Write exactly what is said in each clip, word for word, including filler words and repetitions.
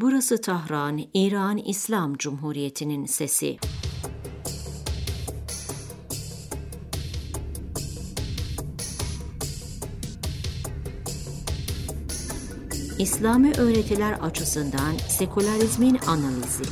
Burası Tahran, İran İslam Cumhuriyeti'nin sesi. İslami öğretiler açısından sekülerizmin analizi.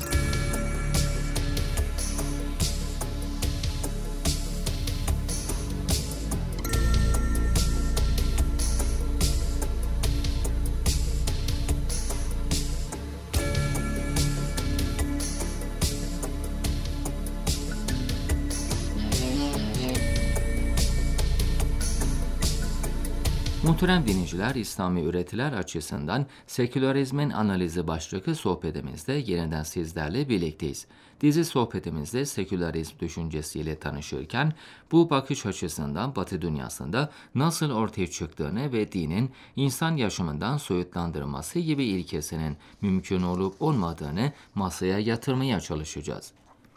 Muhterem dinleyiciler, İslami öğretiler açısından sekülerizmin analizi başlıklı sohbetimizde yeniden sizlerle birlikteyiz. Dizi sohbetimizde sekülerizm düşüncesiyle tanışırken bu bakış açısından Batı dünyasında nasıl ortaya çıktığını ve dinin insan yaşamından soyutlandırılması gibi ilkesinin mümkün olup olmadığını masaya yatırmaya çalışacağız.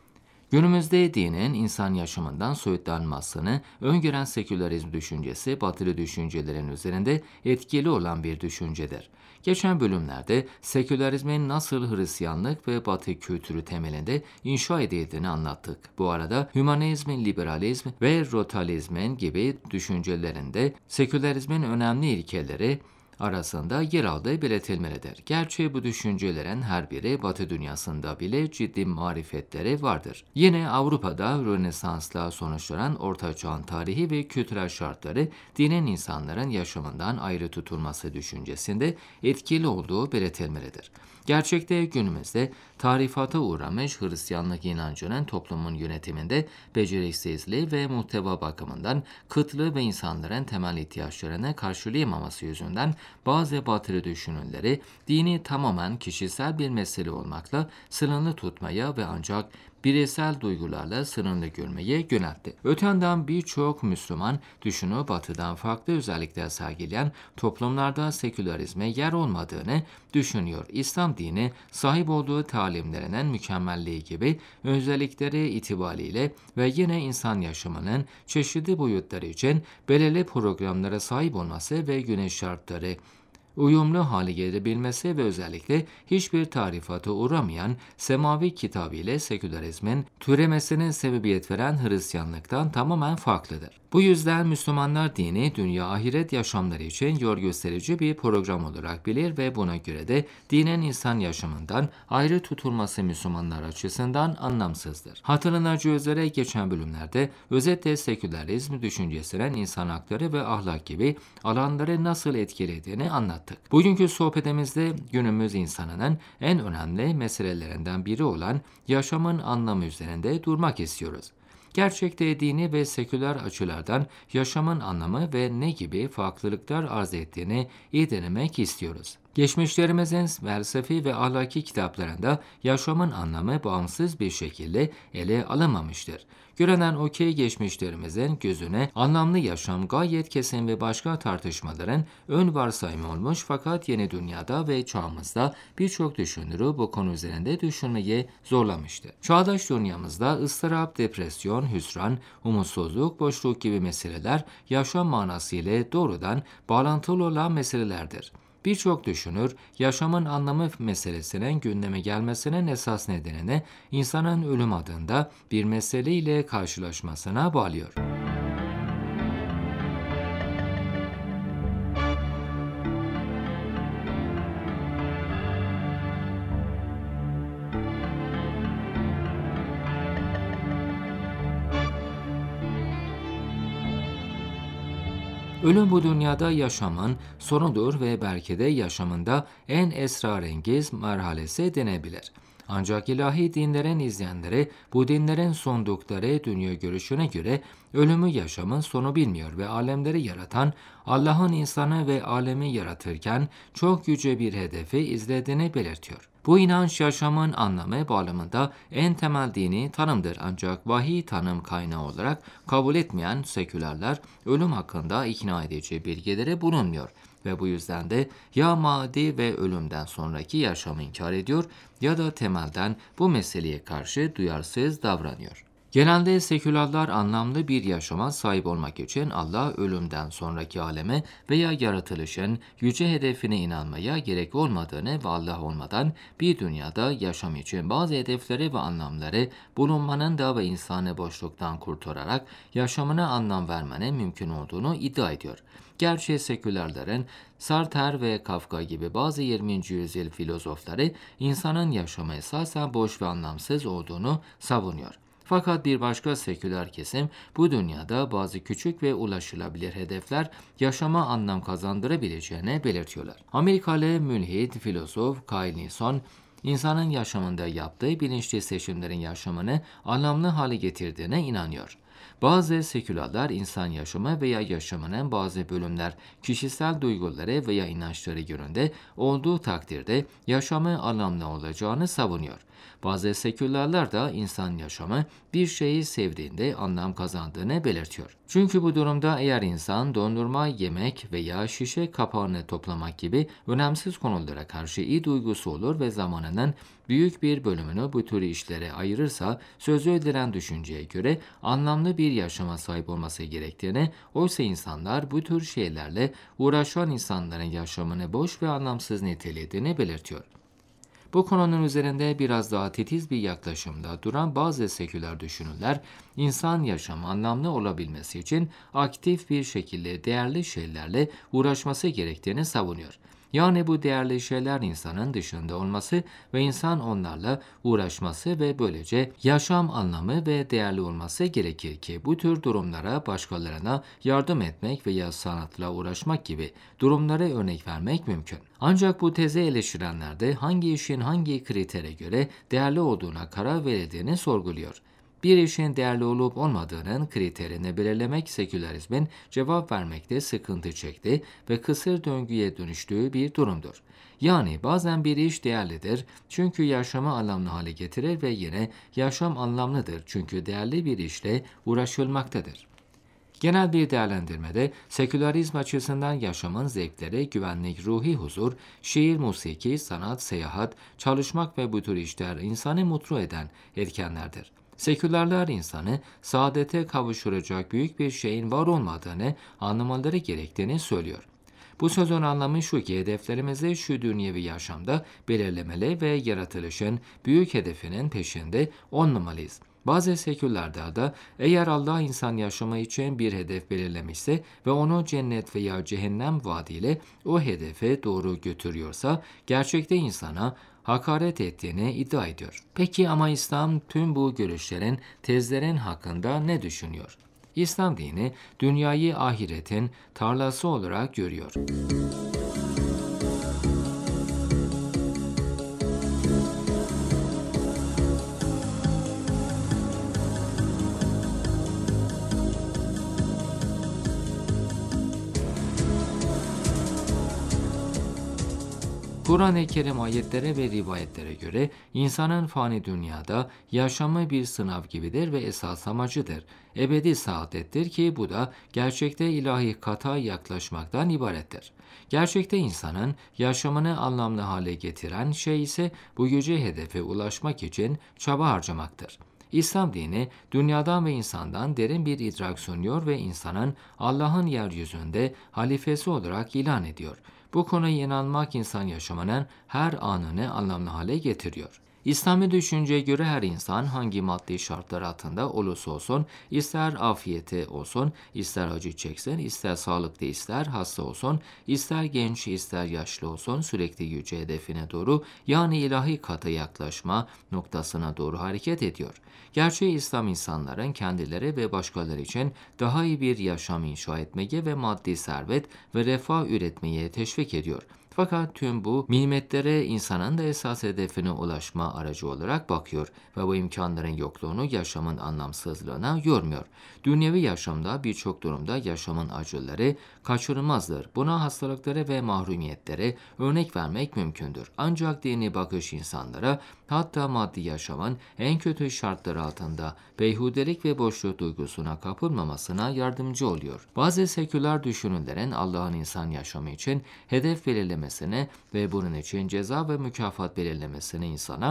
Günümüzde dinin insan yaşamından soyutlanmasını öngören sekülerizm düşüncesi, batılı düşüncelerin üzerinde etkili olan bir düşüncedir. Geçen bölümlerde sekülerizmin nasıl Hristiyanlık ve Batı kültürü temelinde inşa edildiğini anlattık. Bu arada hümanizmin, liberalizm ve rotalizmin gibi düşüncelerinde sekülerizmin önemli ilkeleri arasında yer aldığı belirtilmelidir. Gerçi bu düşüncelerin her biri Batı dünyasında bile ciddi marifetleri vardır. Yine Avrupa'da Rönesans'la sonuçlanan Orta Çağ'ın tarihi ve kültürel şartları dinin insanların yaşamından ayrı tutulması düşüncesinde etkili olduğu belirtilmelidir. Gerçekte günümüzde tarifata uğramış Hristiyanlık inancının toplumun yönetiminde beceriksizliği ve muhteva bakımından kıtlığı ve insanların temel ihtiyaçlarını karşılayamaması yüzünden bazı batılı düşünürleri dini tamamen kişisel bir mesele olmakla sınırlı tutmaya ve ancak bireysel duygularla sınırlı görmeye yöneltti. Öte yandan birçok Müslüman düşünü batıdan farklı özellikler sergileyen toplumlarda sekülerizme yer olmadığını düşünüyor. İslam dini sahip olduğu talimlerinin mükemmelliği gibi özellikleri itibariyle ve yine insan yaşamının çeşitli boyutları için belirli programlara sahip olması ve güneş şartları uyumlu hale gelebilmesi ve özellikle hiçbir tarifata uğramayan semavi kitabı ile sekülerizmin türemesine sebebiyet veren Hristiyanlıktan tamamen farklıdır. Bu yüzden Müslümanlar dini dünya ahiret yaşamları için yol gösterici bir program olarak bilir ve buna göre de dinin insan yaşamından ayrı tutulması Müslümanlar açısından anlamsızdır. Hatırlanacağı üzere geçen bölümlerde özetle sekülerizm düşüncesinin insan hakları ve ahlak gibi alanları nasıl etkilediğini anlattık. Bugünkü sohbetimizde günümüz insanının en önemli meselelerinden biri olan yaşamın anlamı üzerinde durmak istiyoruz. Gerçekte dini ve seküler açılardan yaşamın anlamı ve ne gibi farklılıklar arz ettiğini irdelemek istiyoruz. Geçmişlerimizin felsefi ve ahlaki kitaplarında yaşamın anlamı bağımsız bir şekilde ele alınmamıştır. Görünen o ki geçmişlerimizin gözüne anlamlı yaşam gayet kesin ve başka tartışmaların ön varsayımı olmuş, fakat yeni dünyada ve çağımızda birçok düşünürü bu konu üzerinde düşünmeyi zorlamıştır. Çağdaş dünyamızda ıstırap, depresyon, hüsran, umutsuzluk, boşluk gibi meseleler yaşam manası ile doğrudan bağlantılı olan meselelerdir. Birçok düşünür, yaşamın anlamı meselesinin gündeme gelmesinin esas nedenini insanın ölüm adında bir meseleyle karşılaşmasına bağlıyor. Ölüm bu dünyada yaşamın sonudur ve belki de yaşamında en esrarengiz merhalesi denebilir. Ancak ilahi dinlerin izleyenleri bu dinlerin sundukları dünya görüşüne göre ölümü yaşamın sonu bilmiyor ve alemleri yaratan Allah'ın insanı ve alemi yaratırken çok yüce bir hedefi izlediğini belirtiyor. Bu inanç yaşamın anlamı bağlamında en temel dini tanımdır, ancak vahiy tanım kaynağı olarak kabul etmeyen sekülerler ölüm hakkında ikna edici bilgileri bulunmuyor ve bu yüzden de ya maddi ve ölümden sonraki yaşamı inkar ediyor ya da temelden bu meseleye karşı duyarsız davranıyor. Genelde sekülerler anlamlı bir yaşama sahip olmak için Allah ölümden sonraki aleme veya yaratılışın yüce hedefine inanmaya gerek olmadığını ve Allah olmadan bir dünyada yaşam için bazı hedefleri ve anlamları bulunmanın da ve insanı boşluktan kurtararak yaşamına anlam vermenin mümkün olduğunu iddia ediyor. Gerçi sekülerlerin Sartre ve Kafka gibi bazı yirminci yüzyıl filozofları insanın yaşamı esasen boş ve anlamsız olduğunu savunuyor. Fakat bir başka seküler kesim bu dünyada bazı küçük ve ulaşılabilir hedefler yaşama anlam kazandırabileceğini belirtiyorlar. Amerikalı mülhid filozof Kyle Neeson, insanın yaşamında yaptığı bilinçli seçimlerin yaşamını anlamlı hale getirdiğine inanıyor. Bazı sekülerler insan yaşamı veya yaşamının bazı bölümler kişisel duyguları veya inançları yönünde olduğu takdirde yaşamı anlamlı olacağını savunuyor. Bazı sekülerler de insan yaşamı bir şeyi sevdiğinde anlam kazandığını belirtiyor. Çünkü bu durumda eğer insan dondurma yemek veya şişe kapağını toplamak gibi önemsiz konulara karşı iyi duygusu olur ve zamanının büyük bir bölümünü bu tür işlere ayırırsa sözü edilen düşünceye göre anlamlı bir yaşama sahip olması gerektiğini, oysa insanlar bu tür şeylerle uğraşan insanların yaşamını boş ve anlamsız nitelediğini belirtiyor. Bu konunun üzerinde biraz daha titiz bir yaklaşımda duran bazı seküler düşünürler, insan yaşamı anlamlı olabilmesi için aktif bir şekilde değerli şeylerle uğraşması gerektiğini savunuyor. Yani bu değerli şeyler insanın dışında olması ve insan onlarla uğraşması ve böylece yaşam anlamı ve değerli olması gerekir ki bu tür durumlara başkalarına yardım etmek veya sanatla uğraşmak gibi durumlara örnek vermek mümkün. Ancak bu tezi eleştirenler de hangi işin hangi kritere göre değerli olduğuna karar verildiğini sorguluyor. Bir işin değerli olup olmadığının kriterini belirlemek sekülerizmin cevap vermekte sıkıntı çekti ve kısır döngüye dönüştüğü bir durumdur. Yani bazen bir iş değerlidir çünkü yaşamı anlamlı hale getirir ve yine yaşam anlamlıdır çünkü değerli bir işle uğraşılmaktadır. Genel bir değerlendirmede sekülerizm açısından yaşamın zevkleri, güvenlik, ruhi huzur, şiir, musiki, sanat, seyahat, çalışmak ve bu tür işler insanı mutlu eden etkenlerdir. Sekülerler insanı saadete kavuşturacak büyük bir şeyin var olmadığını anlamaları gerektiğini söylüyor. Bu sözün anlamı şu ki hedeflerimizi şu dünyevi yaşamda belirlemeli ve yaratılışın büyük hedefinin peşinde olmamalıyız. Bazı seküllerde de eğer Allah insan yaşamı için bir hedef belirlemişse ve onu cennet veya cehennem vaadiyle o hedefe doğru götürüyorsa gerçekte insana hakaret ettiğini iddia ediyor. Peki ama İslam tüm bu görüşlerin, tezlerin hakkında ne düşünüyor? İslam dini dünyayı ahiretin tarlası olarak görüyor. Kur'an-ı Kerim ayetlere ve rivayetlere göre insanın fani dünyada yaşamı bir sınav gibidir ve esas amacıdır. Ebedi saadettir ki bu da gerçekte ilahi kata yaklaşmaktan ibarettir. Gerçekte insanın yaşamını anlamlı hale getiren şey ise bu yüce hedefe ulaşmak için çaba harcamaktır. İslam dini dünyadan ve insandan derin bir idrak sunuyor ve insanın Allah'ın yeryüzünde halifesi olarak ilan ediyor. Bu konuya inanmak insan yaşamının her anını anlamlı hale getiriyor. İslami düşünceye göre her insan hangi maddi şartlar altında olursa olsun, ister afiyeti olsun, ister acı çeksin, ister sağlıklı, ister hasta olsun, ister genç, ister yaşlı olsun, sürekli yüce hedefine doğru yani ilahi kata yaklaşma noktasına doğru hareket ediyor. Gerçeği İslam insanların kendileri ve başkaları için daha iyi bir yaşam inşa etmeye ve maddi servet ve refah üretmeye teşvik ediyor. Fakat tüm bu nimetlere insanın da esas hedefine ulaşma aracı olarak bakıyor ve bu imkanların yokluğunu yaşamın anlamsızlığına yormuyor. Dünyevi yaşamda birçok durumda yaşamın acıları kaçınılmazdır. Buna hastalıkları ve mahrumiyetlere örnek vermek mümkündür. Ancak dini bakış insanlara hatta maddi yaşamın en kötü şartlar altında beyhudelik ve boşluk duygusuna kapılmamasına yardımcı oluyor. Bazı seküler düşünürlerin Allah'ın insan yaşamı için hedef belirlemesini ve bunun için ceza ve mükafat belirlemesini insana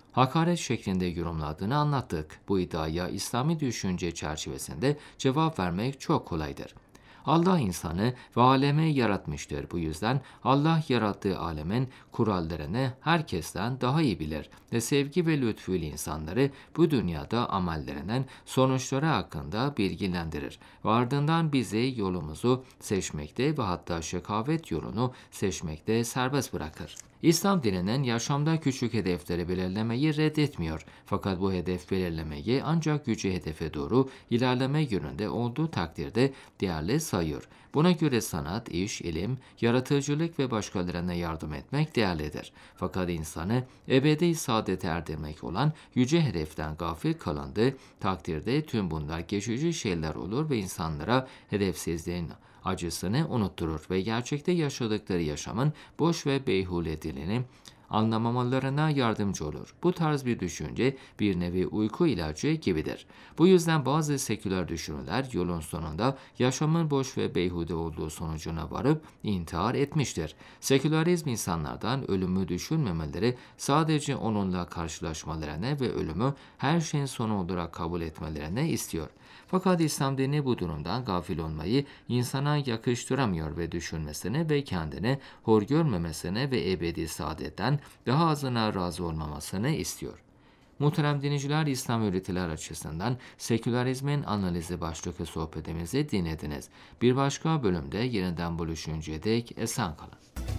hakaret şeklinde yorumladığını anlattık. Bu iddiaya İslami düşünce çerçevesinde cevap vermek çok kolaydır. Allah insanı ve alemi yaratmıştır. Bu yüzden Allah yarattığı alemin kurallarını herkesten daha iyi bilir ve sevgi ve lütfuyla insanları bu dünyada amellerinin sonuçları hakkında bilgilendirir ve ardından bizi yolumuzu seçmekte ve hatta şekavet yolunu seçmekte serbest bırakır. İslam dininin yaşamda küçük hedefleri belirlemeyi reddetmiyor. Fakat bu hedef belirlemeyi ancak yüce hedefe doğru ilerleme yönünde olduğu takdirde değerli sayıyor. Buna göre sanat, iş, ilim, yaratıcılık ve başkalarına yardım etmek değerlidir. Fakat insanı ebedi saadete erdirmek olan yüce hedeften gafil kalındığı takdirde tüm bunlar geçici şeyler olur ve insanlara hedefsizliğin acısını unutturur ve gerçekte yaşadıkları yaşamın boş ve beyhule dilini anlamamalarına yardımcı olur. Bu tarz bir düşünce bir nevi uyku ilacı gibidir. Bu yüzden bazı seküler düşünürler yolun sonunda yaşamın boş ve beyhude olduğu sonucuna varıp intihar etmiştir. Sekülerizm insanlardan ölümü düşünmemeleri, sadece onunla karşılaşmalarını ve ölümü her şeyin sonu olarak kabul etmelerini istiyor. Fakat İslam dini bu durumdan gafil olmayı insana yakıştıramıyor ve düşünmesini ve kendini hor görmemesini ve ebedi saadetten daha azına razı olmamasını istiyor. Muhterem dinleyiciler, İslam öğretiler açısından sekülerizmin analizi başlıklı sohbetimizi dinlediniz. Bir başka bölümde yeniden buluşuncaya dek esen kalın.